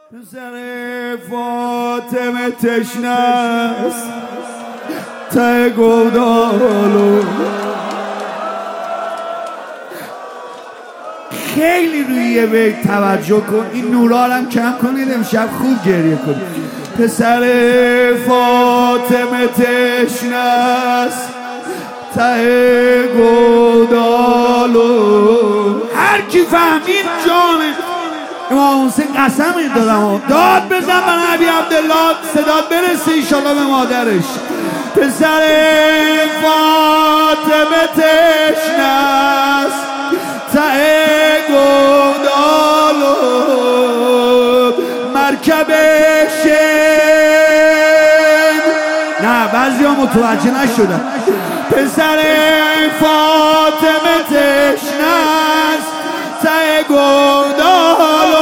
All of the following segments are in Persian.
پسر فاطمه تشنه است ته گودالو. خیلی روی یه بیت توجه کن، این نورالم کم کنید، امشب خوب گریه کنید. پسر فاطمه تشنه است ته گودالو. هر کی فهمید جانه امام حسین قسم دادم داد بزن بر نبی عبدالله، صدا برسه ایشالله به مادرش. پسر فاطمه تشنه است ته گودالو. مرکب شن نه بعضی ها متوجه نشدن. پسر فاطمه تشنه است ته گودالو.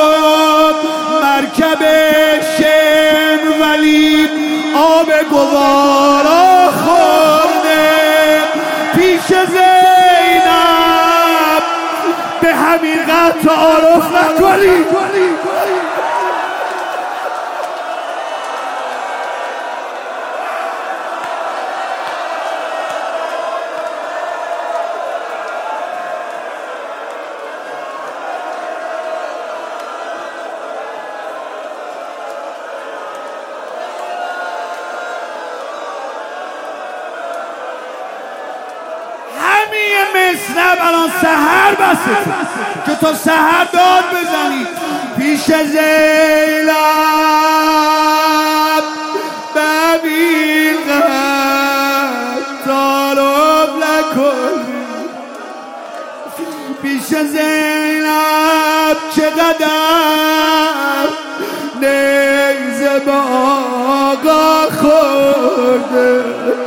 مرکب شن ولی آب گوارا خورده پیش زینب، به همین قد تعارف نکنی. مصرب الان سحر بسته که تا سحر داد بزنی پیش زینب، ببین قد تعارف نکن. پیش زینب چقدر نیزه با آقا خورده.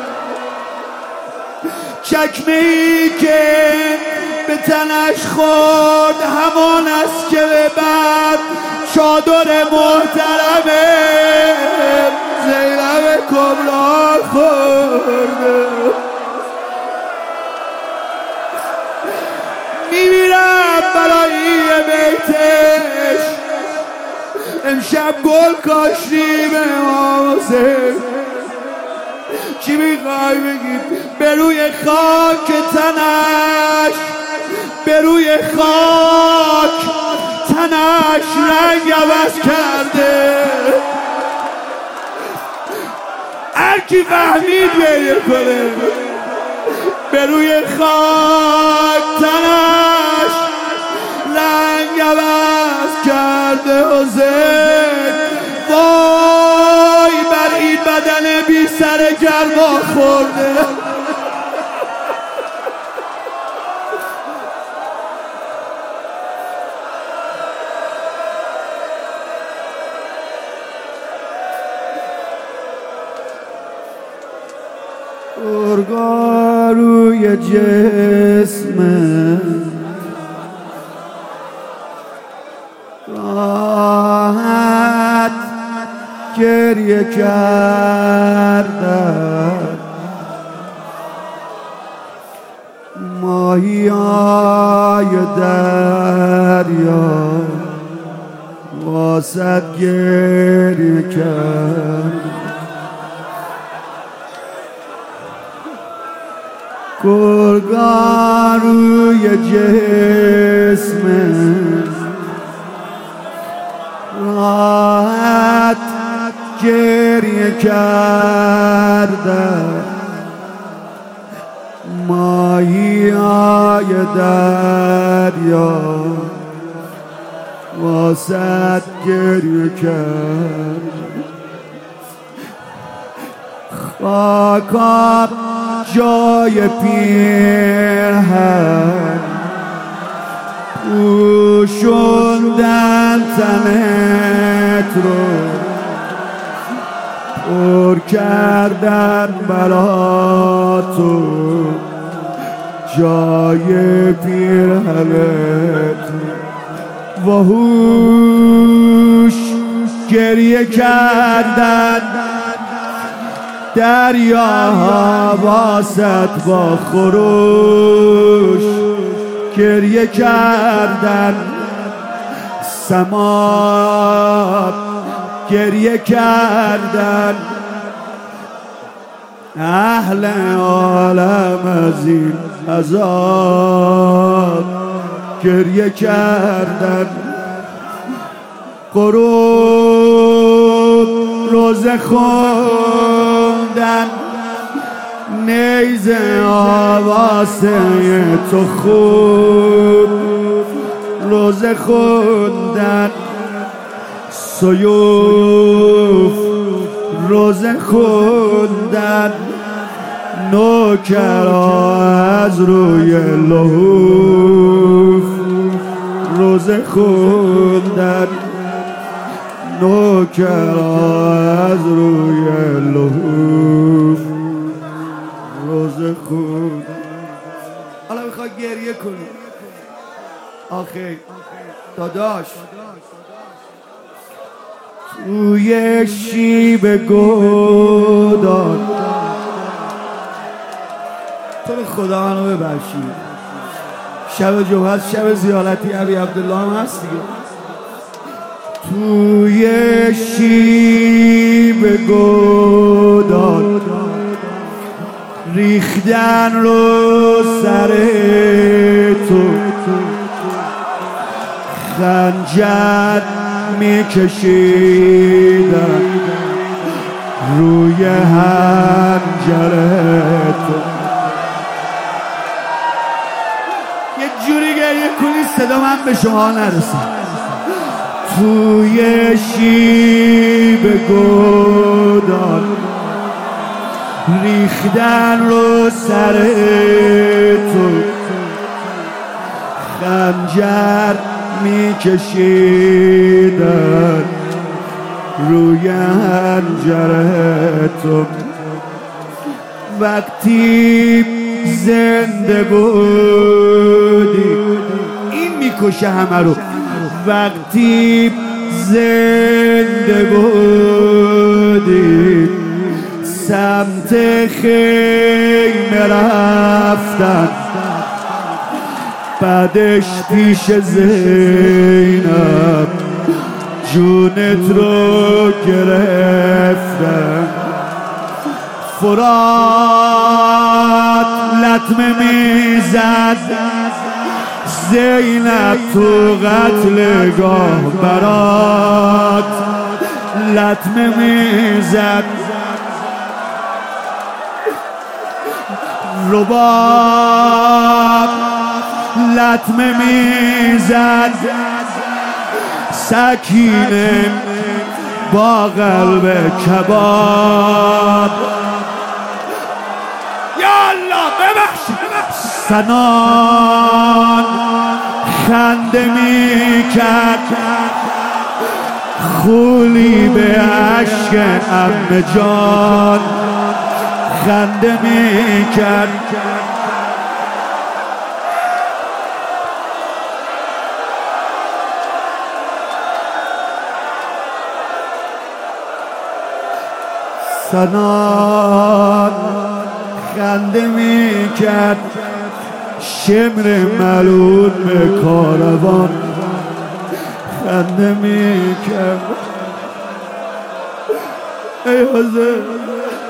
چکمه‌ای که به تنش خورد همان است که به بعد چادر محترمه زینب کبرا خورده. میمیرم برای یه بیتش، امشب گل کاشتی به امام حسین. چی میخوای بگید؟ به روی خاک تنش، به روی خاک تنش رنگ عوض کرده. هر کی فهمید گریه کنه. به روی خاک تنش رنگ عوض کرده حسین. وای بر این بدن بی سر گرما خورده. گرگا روی جسمه راحت گریه کردن. ماهیای دریا واسد گریه کرد. گرگا روی جسمه راحت گریه کردن. ماهیای دریا واسد گریه کرد. خاکا جای پیرهن پوشوندن تنت رو، پر کردن برا تو جای پیرهنت. وحوش گریه کردن، دریاها واسط با خروش گریه کردن. سما گریه کردن، اهل عالم از این عذاب گریه کردن. غروب روزه خوندن، نیزه آواسه تو خوب روزه خوندن، سیوف روزه خوندن، نوکرا از روی لحوف روزه خوندن، نوکرا از روی لحوف روزه خوندن. حالا میخوای گریه کنی آخه داداش توی شیب گودان، تو به خدا منو ببخشید، شب جمعه هست، شب زیارتی ابی عبدالله هم هست دیگه. توی شیب گودان ریختن رو سر تو، خنجر میکشیدن روی حنجره تو. یه جوری گریه کنی صدا من به شما نرسه. توی شیب گودان ریختن رو سر تو، خنجر میکشیدن روی حنجره تو. وقتی زنده بودی، این میکشه همه رو، وقتی زنده بودی سمت خیمه رفتن، بعدش پیش زینب جونت رو گرفتن. فرات لطمه میزد زینب تو قتلگاه، برات لطمه میزد، رباب لطمه میزد، سکینه با قلب کباب. یا الله ببخشید. سنان خنده میکرد، خولی به عشق عمه جان خنده میکرد. سنان خنده میکرد، شمر ملعون به کاروان خنده میکرد. ای حضرت